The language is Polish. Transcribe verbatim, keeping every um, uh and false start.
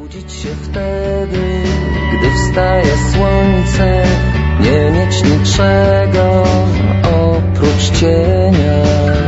Budzić się wtedy, gdy wstaje słońce, nie mieć niczego oprócz cienia.